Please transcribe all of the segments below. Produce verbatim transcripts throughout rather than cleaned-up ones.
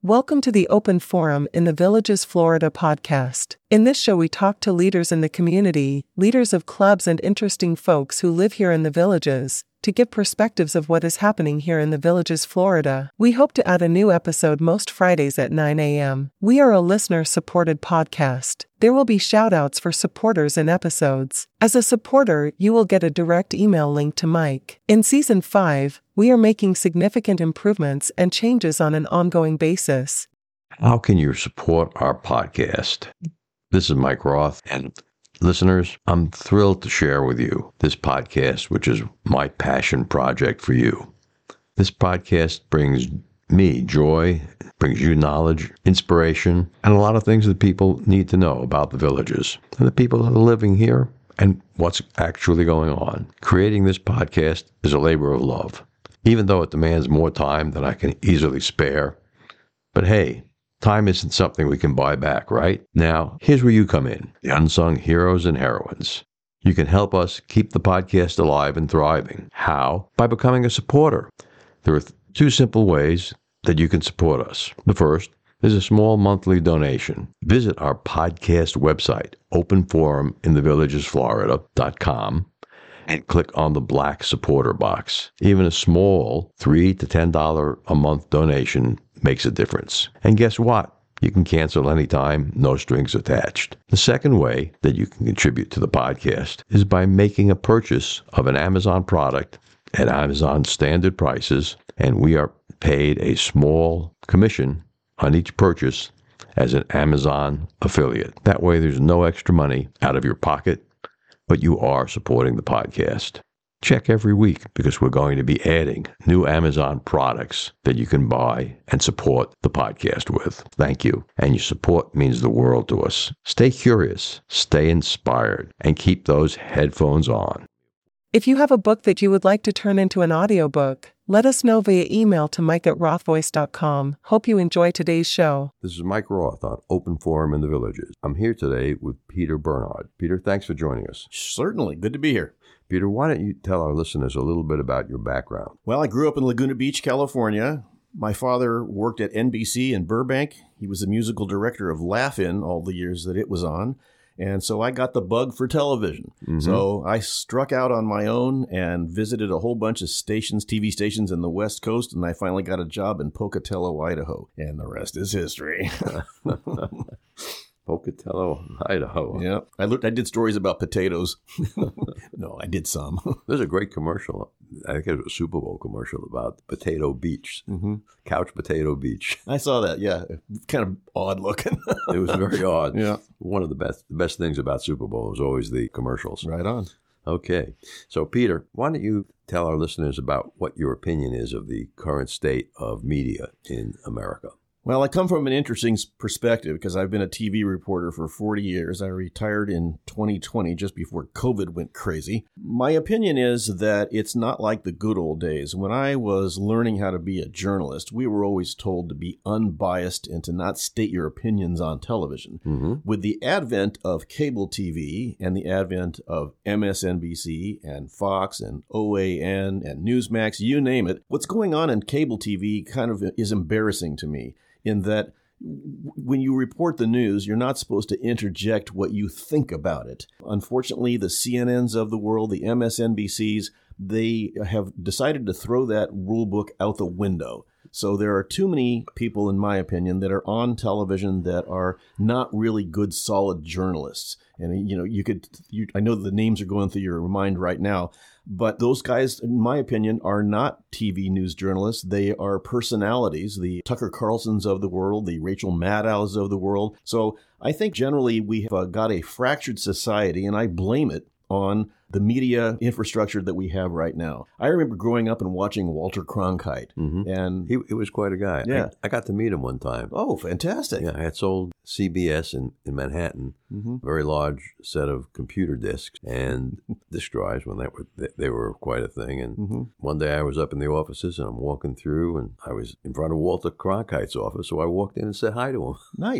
Welcome to the Open Forum in the Villages, Florida podcast. In this show, we talk to leaders in the community, leaders of clubs, and interesting folks who live here in the Villages, to give perspectives of what is happening here in the Villages, Florida. We hope to add a new episode most Fridays at nine a.m. We are a listener-supported podcast. There will be shout-outs for supporters in episodes. As a supporter, you will get a direct email link to Mike. In Season five, we are making significant improvements and changes on an ongoing basis. How can you support our podcast? This is Mike Roth, and listeners, I'm thrilled to share with you this podcast, which is my passion project for you. This podcast brings me joy, brings you knowledge, inspiration, and a lot of things that people need to know about the Villages and the people that are living here and what's actually going on. Creating this podcast is a labor of love, even though it demands more time than I can easily spare. But hey, time isn't something we can buy back, right? Now, here's where you come in, the unsung heroes and heroines. You can help us keep the podcast alive and thriving. How? By becoming a supporter. There are th- two simple ways that you can support us. The first is a small monthly donation. Visit our podcast website, open forum in the villages florida dot com, and click on the black supporter box. Even a small three to ten dollars a month donation makes a difference. And guess what? You can cancel anytime, no strings attached. The second way that you can contribute to the podcast is by making a purchase of an Amazon product at Amazon standard prices, and we are paid a small commission on each purchase as an Amazon affiliate. That way there's no extra money out of your pocket, but you are supporting the podcast. Check every week because we're going to be adding new Amazon products that you can buy and support the podcast with. Thank you. And your support means the world to us. Stay curious, stay inspired, and keep those headphones on. If you have a book that you would like to turn into an audiobook, let us know via email to mike at rothvoice dot com. Hope you enjoy today's show. This is Mike Roth on Open Forum in the Villages. I'm here today with Peter Bernard. Peter, thanks for joining us. Certainly. Good to be here. Peter, why don't you tell our listeners a little bit about your background? Well, I grew up in Laguna Beach, California. My father worked at N B C in Burbank. He was the musical director of Laugh-In all the years that it was on. And so I got the bug for television. Mm-hmm. So I struck out on my own and visited a whole bunch of stations, T V stations in the West Coast, and I finally got a job in Pocatello, Idaho. And the rest is history. Pocatello, Idaho. Yeah. I looked. I did stories about potatoes. No, I did some. There's a great commercial. I think it was a Super Bowl commercial about Potato Beach, mm-hmm. Couch Potato Beach. I saw that. Yeah. Kind of odd looking. It was very odd. Yeah. One of the best, the best things about Super Bowl is always the commercials. Right on. Okay. So, Peter, why don't you tell our listeners about what your opinion is of the current state of media in America? Well, I come from an interesting perspective because I've been a T V reporter for forty years. I retired in twenty twenty, just before COVID went crazy. My opinion is that it's not like the good old days. When I was learning how to be a journalist, we were always told to be unbiased and to not state your opinions on television. Mm-hmm. With the advent of cable T V and the advent of M S N B C and Fox and O A N and Newsmax, you name it, what's going on in cable T V kind of is embarrassing to me. In that when you report the news, you're not supposed to interject what you think about it. Unfortunately, the C N Ns of the world, the M S N B Cs, they have decided to throw that rule book out the window. So there are too many people, in my opinion, that are on television that are not really good, solid journalists. And, you know, you could, you, I know the names are going through your mind right now, but those guys, in my opinion, are not T V news journalists. They are personalities, the Tucker Carlsons of the world, the Rachel Maddows of the world. So I think generally we have uh, got a fractured society, and I blame it on the media infrastructure that we have right now. I remember growing up and watching Walter Cronkite. Mm-hmm. And he, he was quite a guy. Yeah. I, I got to meet him one time. Oh, fantastic. Yeah, I had sold C B S in, in Manhattan, mm-hmm. a very large set of computer disks and disk drives when they were, they, they were quite a thing. And mm-hmm. one day I was up in the offices and I'm walking through and I was in front of Walter Cronkite's office. So I walked in and said hi to him. Nice.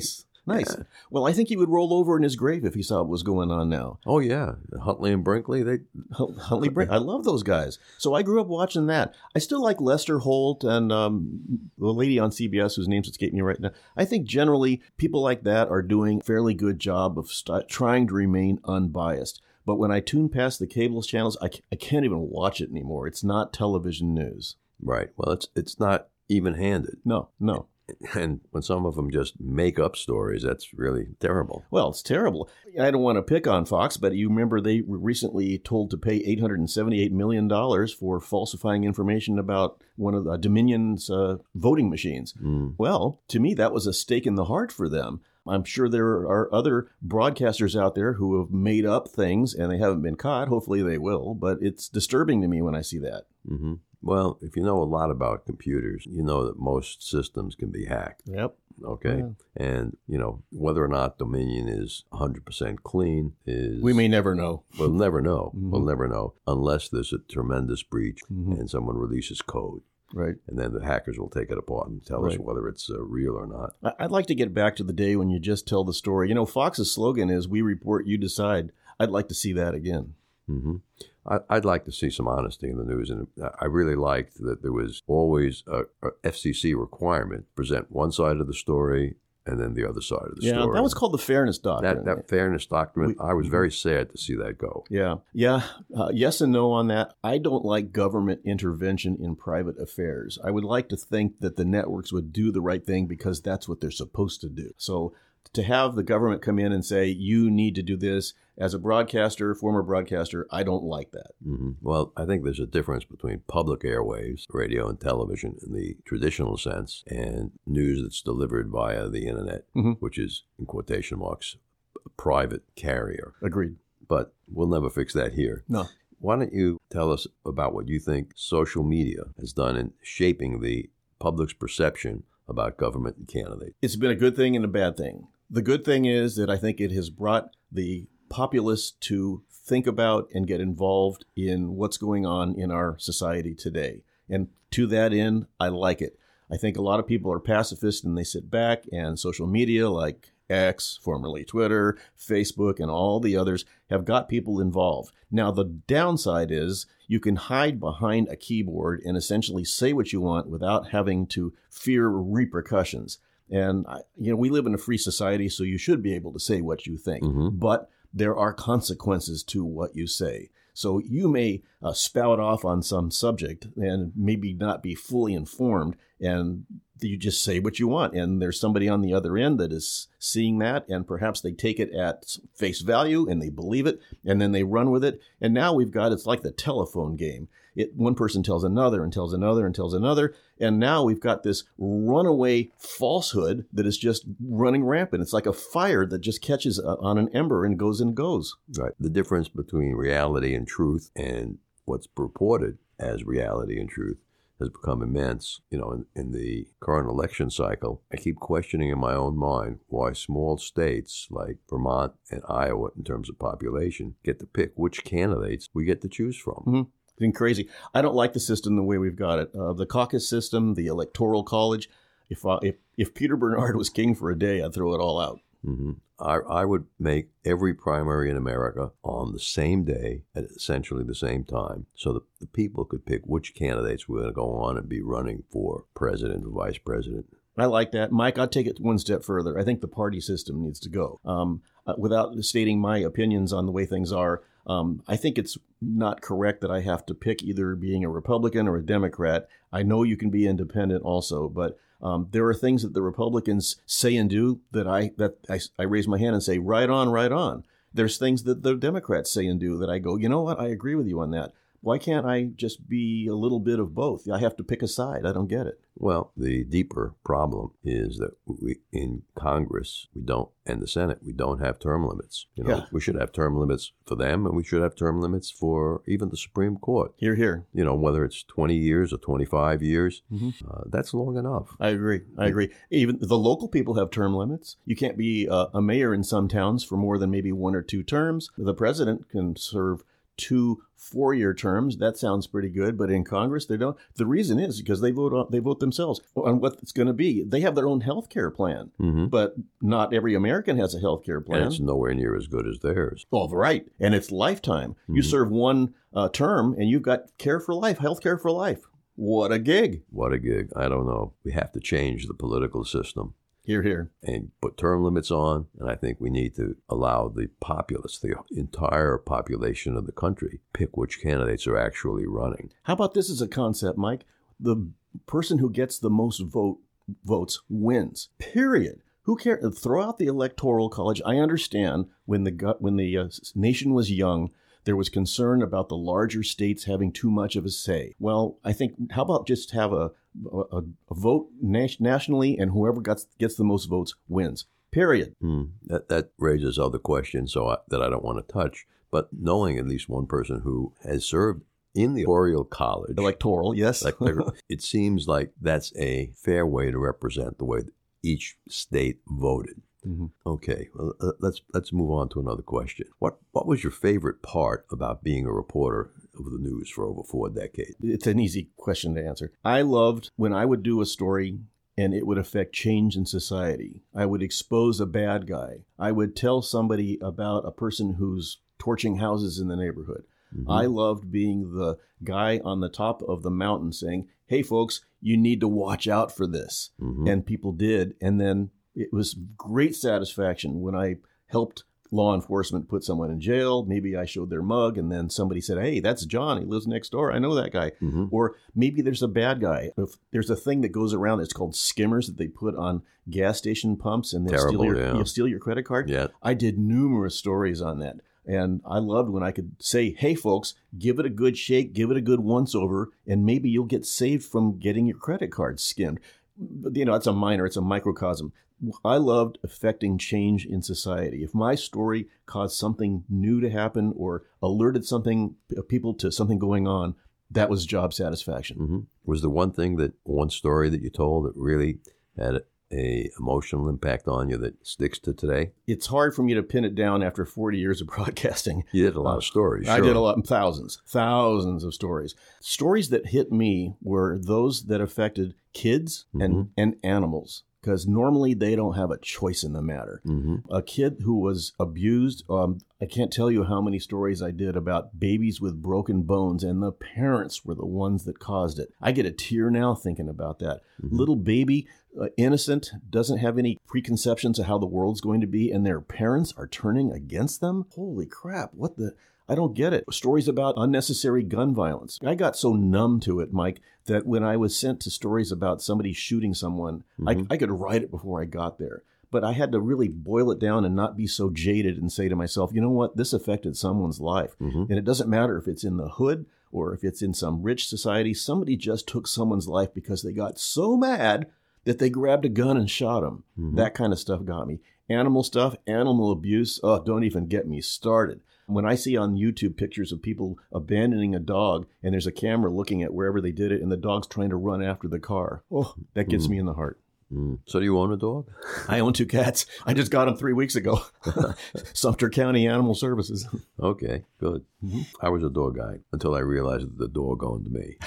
Nice. Yeah. Well, I think he would roll over in his grave if he saw what was going on now. Oh, yeah. Huntley and Brinkley, they... Huntley Brink. I love those guys. So I grew up watching that. I still like Lester Holt and um, the lady on C B S whose name's escaping me right now. I think generally people like that are doing a fairly good job of st- trying to remain unbiased. But when I tune past the cable channels, I, c- I can't even watch it anymore. It's not television news. Right. Well, it's it's not even-handed. No, no. And when some of them just make up stories, that's really terrible. Well, it's terrible. I don't want to pick on Fox, but you remember they were recently told to pay eight hundred seventy-eight million dollars for falsifying information about one of the Dominion's uh, voting machines. Mm. Well, to me, that was a stake in the heart for them. I'm sure there are other broadcasters out there who have made up things and they haven't been caught. Hopefully they will, but it's disturbing to me when I see that. Mm-hmm. Well, if you know a lot about computers, you know that most systems can be hacked. Yep. Okay. Yeah. And, you know, whether or not Dominion is one hundred percent clean is... We may never know. We'll never know. Mm-hmm. We'll never know unless there's a tremendous breach mm-hmm. and someone releases code. Right. And then the hackers will take it apart and tell right. us whether it's uh, real or not. I'd like to get back to the day when you just tell the story. You know, Fox's slogan is, we report, you decide. I'd like to see that again. Mm-hmm. I, I'd like to see some honesty in the news. And I really liked that there was always a, a F C C requirement to present one side of the story and then the other side of the yeah, story. Yeah, that was called the Fairness Doctrine. That, that Fairness Doctrine, we, I was very sad to see that go. Yeah. Yeah. Uh, yes and no on that. I don't like government intervention in private affairs. I would like to think that the networks would do the right thing because that's what they're supposed to do. So to have the government come in and say, you need to do this, as a broadcaster, former broadcaster, I don't like that. Mm-hmm. Well, I think there's a difference between public airwaves, radio and television in the traditional sense, and news that's delivered via the internet, mm-hmm. which is, in quotation marks, a private carrier. Agreed. But we'll never fix that here. No. Why don't you tell us about what you think social media has done in shaping the public's perception about government and candidates? It's been a good thing and a bad thing. The good thing is that I think it has brought the populace to think about and get involved in what's going on in our society today. And to that end, I like it. I think a lot of people are pacifist and they sit back, and social media like X, formerly Twitter, Facebook, and all the others have got people involved. Now, the downside is you can hide behind a keyboard and essentially say what you want without having to fear repercussions. And, you know, we live in a free society, so you should be able to say what you think. Mm-hmm. But there are consequences to what you say. So you may uh, spout off on some subject and maybe not be fully informed, and you just say what you want. And there's somebody on the other end that is seeing that, and perhaps they take it at face value and they believe it, and then they run with it. And now we've got, it's like the telephone game. It, one person tells another and tells another and tells another. And now we've got this runaway falsehood that is just running rampant. It's like a fire that just catches on an ember and goes and goes. Right. The difference between reality and truth and what's purported as reality and truth has become immense. You know, in, in the current election cycle, I keep questioning in my own mind why small states like Vermont and Iowa, in terms of population, get to pick which candidates we get to choose from. Mm-hmm. It's been crazy. I don't like the system the way we've got it. Uh, the caucus system, the electoral college. If, uh, if if Peter Bernard was king for a day, I'd throw it all out. Mm-hmm. I, I would make every primary in America on the same day at essentially the same time so that the people could pick which candidates were going to go on and be running for president or vice president. I like that. Mike, I'll take it one step further. I think the party system needs to go. Um, uh, without stating my opinions on the way things are, um, I think it's not correct that I have to pick either being a Republican or a Democrat. I know you can be independent also, but um, there are things that the Republicans say and do that I that I, I raise my hand and say, right on, right on. There's things that the Democrats say and do that I go, you know what, I agree with you on that. Why can't I just be a little bit of both? I have to pick a side. I don't get it. Well, the deeper problem is that we, in Congress, we don't, and the Senate, we don't have term limits. You know, yeah. We should have term limits for them, and we should have term limits for even the Supreme Court. Hear, hear. You know, whether it's twenty years or twenty-five years, mm-hmm. uh, that's long enough. I agree. I agree. Even the local people have term limits. You can't be a, a mayor in some towns for more than maybe one or two terms. The president can serve two four-year terms. That sounds pretty good, but in Congress, they don't. The reason is because they vote on, they vote themselves on what it's going to be. They have their own health care plan, Mm-hmm. but not every American has a health care plan. And it's nowhere near as good as theirs. Oh, right. And it's lifetime. You Mhm. serve one uh, term and you've got care for life, health care for life. What a gig. What a gig. I don't know. We have to change the political system Here, here. and put term limits on. And I think we need to allow the populace, the entire population of the country, pick which candidates are actually running. How about this as a concept, Mike? The person who gets the most vote votes wins. Period. Who cares? Throw out the electoral college. I understand when the gu- when the uh, nation was young, there was concern about the larger states having too much of a say. Well, I think how about just have a a, a vote nas- nationally, and whoever gets gets the most votes wins. Period. Hmm. That that raises other questions so I, that I don't want to touch. But knowing at least one person who has served in the electoral college, Electoral, yes. like, it seems like that's a fair way to represent the way that each state voted. Mm-hmm. Okay, well, uh, let's let's move on to another question. What what was your favorite part about being a reporter of the news for over four decades? It's an easy question to answer. I loved when I would do a story and it would affect change in society. I would expose a bad guy. I would tell somebody about a person who's torching houses in the neighborhood. Mm-hmm. I loved being the guy on the top of the mountain saying, hey, folks, you need to watch out for this. Mm-hmm. And people did. And then it was great satisfaction when I helped law enforcement put someone in jail. Maybe I showed their mug and then somebody said, hey, that's John. He lives next door. I know that guy. Mm-hmm. Or maybe there's a bad guy. If there's a thing that goes around that's called skimmers that they put on gas station pumps and they'll Terrible, steal your, yeah. you'll steal your credit card. Yeah. I did numerous stories on that. And I loved when I could say, hey, folks, give it a good shake, give it a good once over, and maybe you'll get saved from getting your credit card skimmed. But, you know, it's a minor, it's a microcosm. I loved affecting change in society. If my story caused something new to happen or alerted something, people to something going on, that was job satisfaction. Mm-hmm. Was there one thing that, one story that you told that really had a emotional impact on you that sticks to today? It's hard for me to pin it down after forty years of broadcasting. You did a lot of stories. I sure. did a lot, thousands, thousands of stories. Stories that hit me were those that affected kids and, Mhm. and animals, because normally they don't have a choice in the matter. Mm-hmm. A kid who was abused, um, I can't tell you how many stories I did about babies with broken bones, and the parents were the ones that caused it. I get a tear now thinking about that. Mm-hmm. Little baby, uh, innocent, doesn't have any preconceptions of how the world's going to be, and their parents are turning against them? Holy crap, what the... I don't get it. Stories about unnecessary gun violence. I got so numb to it, Mike, that when I was sent to stories about somebody shooting someone, Mhm. I, I could write it before I got there. But I had to really boil it down and not be so jaded and say to myself, you know what, this affected someone's life. Mm-hmm. And it doesn't matter if it's in the hood or if it's in some rich society. Somebody just took someone's life because they got so mad that they grabbed a gun and shot him. Mhm. That kind of stuff got me. Animal stuff, animal abuse, oh, don't even get me started. When I see on YouTube pictures of people abandoning a dog and there's a camera looking at wherever they did it and the dog's trying to run after the car, oh, that gets Mm. me in the heart. Mm. So do you own a dog? I own two cats. I just got them three weeks ago. Sumter County Animal Services. Okay, good. Mm-hmm. I was a dog guy until I realized that the dog owned me.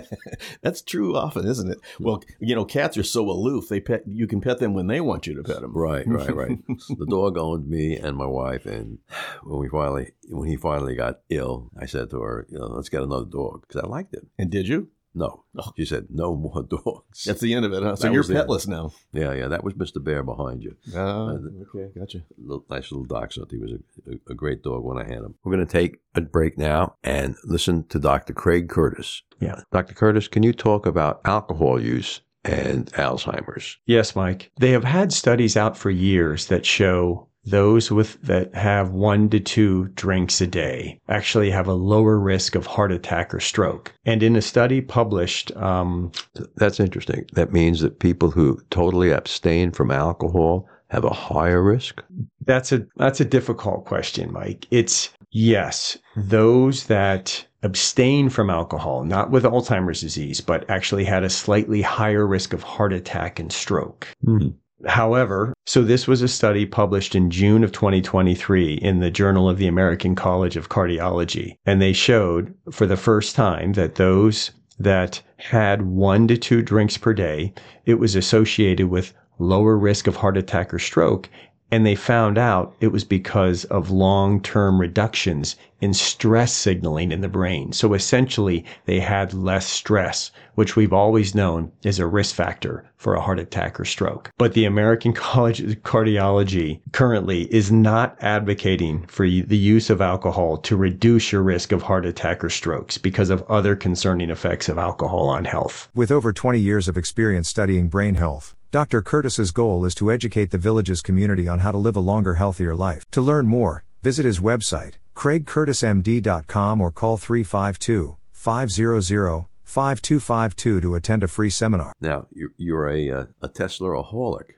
That's true often, isn't it? Well, you know, cats are so aloof. They pet. You can pet them when they want you to pet them. Right, right, right. The dog owned me and my wife, and when we finally, when he finally got ill, I said to her, you know, let's get another dog because I liked him. And did you? No, Oh. she said no more dogs. That's the end of it, huh? So That you're was the end. petless now. Yeah, yeah, that was Mister Bear behind you. Oh, okay, gotcha. Little, nice little dachshund. He was a, a, a great dog when I had him. We're going to take a break now and listen to Doctor Craig Curtis. Yeah. Doctor Curtis, can you talk about alcohol use and Alzheimer's? Yes, Mike. They have had studies out for years that show those with that have one to two drinks a day actually have a lower risk of heart attack or stroke. And in a study published, um, That's interesting. That means that people who totally abstain from alcohol have a higher risk? that's a that's a difficult question, Mike. It's yes, those that abstain from alcohol, not with Alzheimer's disease, but actually had a slightly higher risk of heart attack and stroke. Hmm. However, so this was a study published in June of twenty twenty-three in the Journal of the American College of Cardiology. And they showed for the first time that those that had one to two drinks per day, it was associated with lower risk of heart attack or stroke. And they found out it was because of long-term reductions in stress signaling in the brain. So essentially, they had less stress, which we've always known is a risk factor for a heart attack or stroke. But the American College of Cardiology currently is not advocating for the use of alcohol to reduce your risk of heart attack or strokes because of other concerning effects of alcohol on health. With over twenty years of experience studying brain health, Doctor Curtis's goal is to educate the Villages community on how to live a longer, healthier life. To learn more, visit his website, craig curtis m d dot com, or call three five two, five hundred, five two five two to attend a free seminar. Now, you're, you're a, uh, a Tesla-aholic.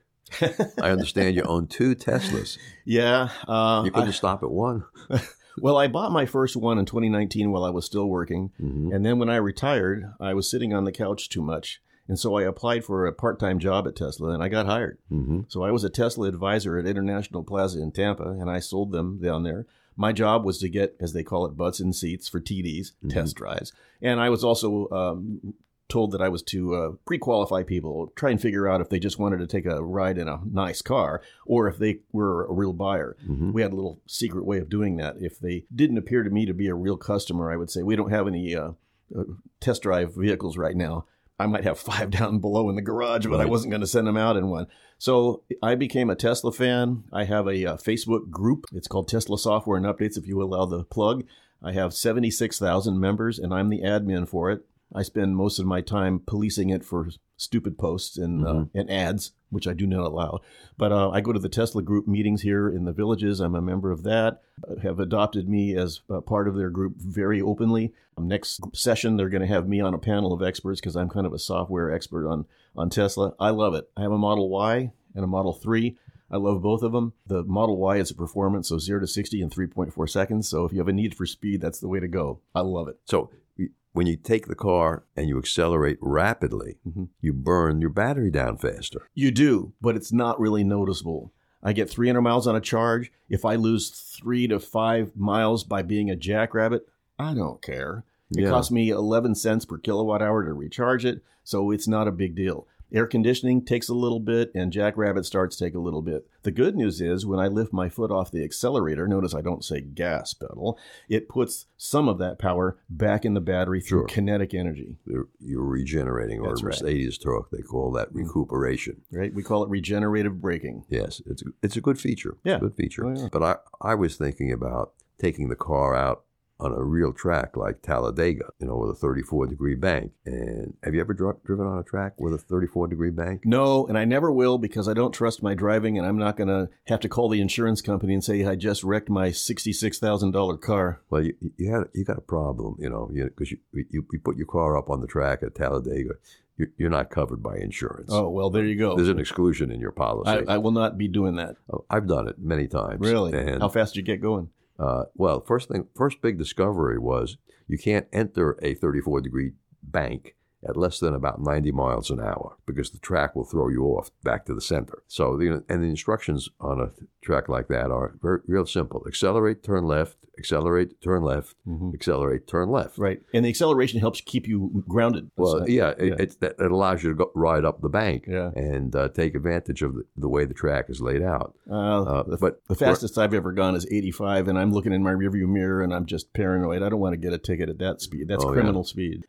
I understand you own two Teslas. Yeah. Uh, You couldn't I, stop at one. Well, I bought my first one in twenty nineteen while I was still working. Mm-hmm. And then when I retired, I was sitting on the couch too much. And so I applied for a part-time job at Tesla, and I got hired. Mm-hmm. So I was a Tesla advisor at International Plaza in Tampa, and I sold them down there. My job was to get, as they call it, butts in seats for T Ds, mm-hmm. test drives. And I was also um, told that I was to uh, pre-qualify people, try and figure out if they just wanted to take a ride in a nice car or if they were a real buyer. Mm-hmm. We had a little secret way of doing that. If they didn't appear to me to be a real customer, I would say, we don't have any uh, uh, test drive vehicles right now. I might have five down below in the garage, but right. I wasn't going to send them out in one. So I became a Tesla fan. I have a, a Facebook group. It's called Tesla Software and Updates, if you allow the plug. I have seventy-six thousand members, and I'm the admin for it. I spend most of my time policing it for stupid posts and mm-hmm. uh, and ads, which I do not allow. But uh, I go to the Tesla group meetings here in the Villages. I'm a member of that. Have adopted me as a part of their group very openly. Um, next session, they're going to have me on a panel of experts because I'm kind of a software expert on, on Tesla. I love it. I have a Model Y and a Model three. I love both of them. The Model Y is a performance, so zero to sixty in three point four seconds. So if you have a need for speed, that's the way to go. I love it. So when you take the car and you accelerate rapidly, mm-hmm. you burn your battery down faster. You do, but it's not really noticeable. I get three hundred miles on a charge. If I lose three to five miles by being a jackrabbit, I don't care. It yeah. costs me eleven cents per kilowatt hour to recharge it, so it's not a big deal. Air conditioning takes a little bit, and jackrabbit starts take a little bit. The good news is when I lift my foot off the accelerator, notice I don't say gas pedal, it puts some of that power back in the battery through sure. kinetic energy. You're, you're regenerating, or That's Mercedes right. torque, they call that recuperation. Right, we call it regenerative braking. Yes, it's a, it's a good feature. Yeah. It's a good feature. Oh, yeah. But I, I was thinking about taking the car out on a real track like Talladega, you know, with a thirty-four degree bank. And have you ever dri- driven on a track with a thirty-four degree bank? No, and I never will because I don't trust my driving, and I'm not going to have to call the insurance company and say I just wrecked my sixty-six thousand dollars car. Well, you you, had, you got a problem, you know, because you, you, you, you put your car up on the track at Talladega. You're not covered by insurance. Oh, well, there you go. There's an exclusion in your policy. I, I will not be doing that. I've done it many times. Really? And, how fast did you get going? Uh, well, first thing, first big discovery was you can't enter a thirty-four degree bank at less than about ninety miles an hour because the track will throw you off back to the center. So, the, and the instructions on a track like that are very real simple. Accelerate, turn left, accelerate, turn left, mm-hmm. accelerate, turn left. Right. And the acceleration helps keep you grounded. Well, yeah, yeah. It, it, it allows you to go ride up the bank yeah. and uh, take advantage of the, the way the track is laid out. Uh, uh, the, but the fastest I've ever gone is eighty-five, and I'm looking in my rearview mirror, and I'm just paranoid. I don't want to get a ticket at that speed. That's oh, criminal yeah. speed.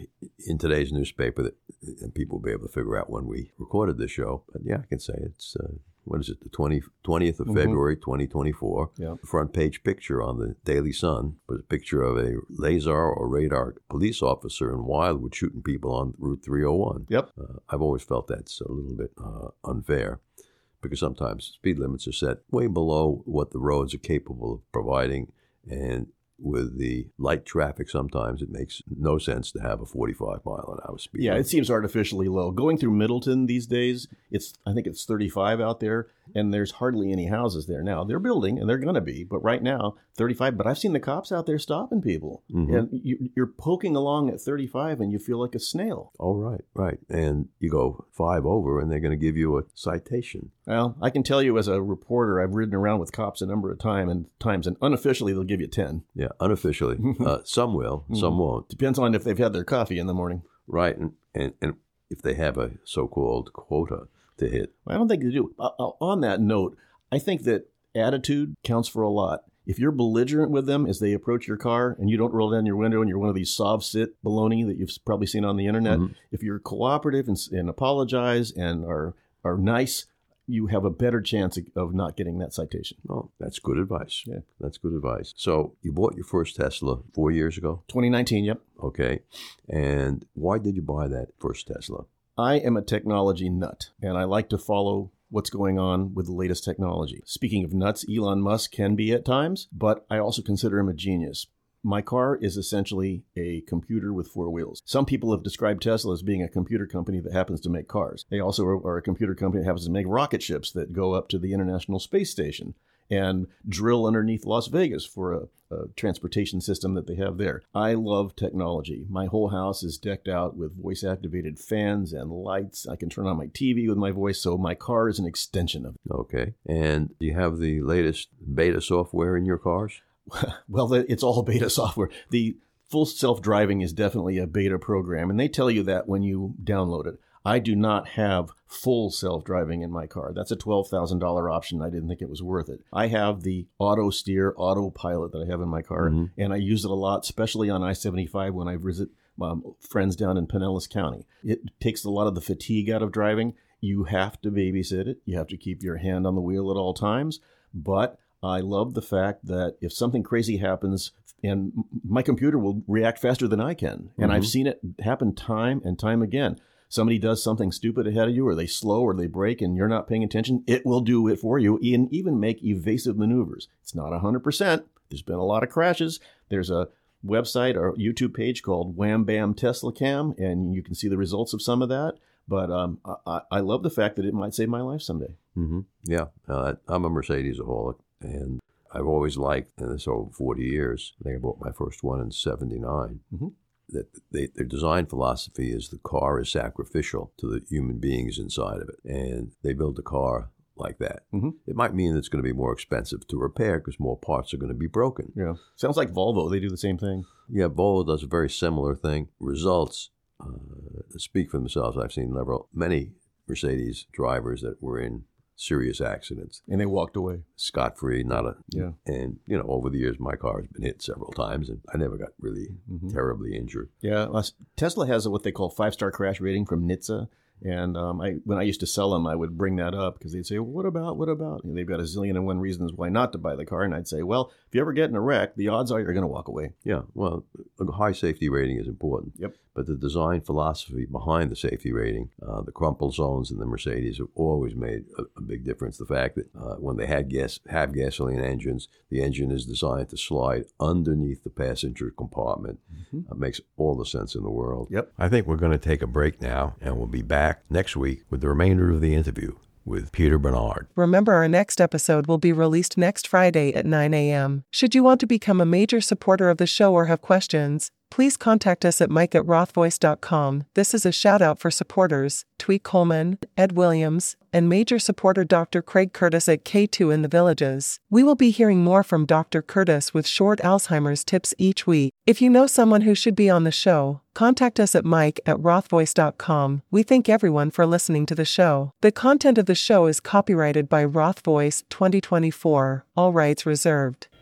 In today's newspaper, that, and people will be able to figure out when we recorded this show, but yeah, I can say it's... Uh, What is it, the twentieth of mm-hmm. February, twenty twenty-four. Yeah. The front page picture on the Daily Sun was a picture of a laser or radar police officer in Wildwood shooting people on Route three oh one. Yep. Uh, I've always felt that's a little bit uh, unfair because sometimes speed limits are set way below what the roads are capable of providing, and with the light traffic, sometimes it makes no sense to have a forty-five mile an hour speed. Yeah, limit. It seems artificially low. Going through Middleton these days, it's I think it's thirty-five out there, and there's hardly any houses there now. They're building, and they're going to be, but right now, thirty-five. But I've seen the cops out there stopping people, Mhm. and you, you're poking along at thirty-five, and you feel like a snail. Oh, right, right. And you go five over, and they're going to give you a citation. Well, I can tell you as a reporter, I've ridden around with cops a number of time and times, and unofficially, they'll give you ten. Yeah, unofficially. uh, some will, some won't. Depends on if they've had their coffee in the morning. Right, and, and, and if they have a so-called quota to hit. I don't think they do. Uh, uh, on that note, I think that attitude counts for a lot. If you're belligerent with them as they approach your car and you don't roll down your window and you're one of these soft-sit baloney that you've probably seen on the internet, Mhm. if you're cooperative and, and apologize and are, are nice, you have a better chance of, of not getting that citation. Oh, that's good advice. Yeah. That's good advice. So you bought your first Tesla four years ago? twenty nineteen, yep. Okay. And why did you buy that first Tesla? I am a technology nut, and I like to follow what's going on with the latest technology. Speaking of nuts, Elon Musk can be at times, but I also consider him a genius. My car is essentially a computer with four wheels. Some people have described Tesla as being a computer company that happens to make cars. They also are, are a computer company that happens to make rocket ships that go up to the International Space Station and drill underneath Las Vegas for a, a transportation system that they have there. I love technology. My whole house is decked out with voice-activated fans and lights. I can turn on my T V with my voice, so my car is an extension of it. Okay. And do you have the latest beta software in your cars? Well, it's all beta software. The full self-driving is definitely a beta program, and they tell you that when you download it. I do not have full self-driving in my car. That's a twelve thousand dollars option. I didn't think it was worth it. I have the auto steer, autopilot that I have in my car, Mm-hmm. and I use it a lot, especially on I seventy-five when I visit um, friends down in Pinellas County. It takes a lot of the fatigue out of driving. You have to babysit it. You have to keep your hand on the wheel at all times, but I love the fact that if something crazy happens, and my computer will react faster than I can. And Mm-hmm. I've seen it happen time and time again. Somebody does something stupid ahead of you, or they slow, or they brake, and you're not paying attention. It will do it for you and even make evasive maneuvers. It's not one hundred percent. There's been a lot of crashes. There's a website or YouTube page called Wham Bam Tesla Cam, and you can see the results of some of that. But um, I, I love the fact that it might save my life someday. Mm-hmm. Yeah. Uh, I'm a Mercedes-aholic, and I've always liked, and this over forty years, I think I bought my first one in seventy-nine, Mm-hmm. that they, their design philosophy is the car is sacrificial to the human beings inside of it. And they build a car like that. Mm-hmm. It might mean it's going to be more expensive to repair because more parts are going to be broken. Yeah. Sounds like Volvo. They do the same thing. Yeah, Volvo does a very similar thing. Results uh, speak for themselves. I've seen several, many Mercedes drivers that were in serious accidents. And they walked away. Scot-free, not a... Yeah. And, you know, over the years, my car has been hit several times, and I never got really Mm-hmm. terribly injured. Yeah. Tesla has what they call five-star crash rating from N H T S A. And um, I, when I used to sell them, I would bring that up because they'd say, well, what about, what about? And they've got a zillion and one reasons why not to buy the car. And I'd say, well, if you ever get in a wreck, the odds are you're going to walk away. Yeah, well, a high safety rating is important. Yep. But the design philosophy behind the safety rating, uh, the crumple zones in the Mercedes have always made a, a big difference. The fact that uh, when they had gas, have gasoline engines, the engine is designed to slide underneath the passenger compartment. Mm-hmm. uh, makes all the sense in the world. Yep. I think we're going to take a break now, and we'll be back next week with the remainder of the interview with Peter Bernard. Remember, our next episode will be released next Friday at nine a.m. Should you want to become a major supporter of the show or have questions, please contact us at mike at rothvoice dot com. This is a shout out for supporters Tweet Coleman, Ed Williams, and major supporter Doctor Craig Curtis at K two in the Villages. We will be hearing more from Doctor Curtis with short Alzheimer's tips each week. If you know someone who should be on the show, contact us at mike at rothvoice dot com. We thank everyone for listening to the show. The content of the show is copyrighted by Rothvoice twenty twenty-four, all rights reserved.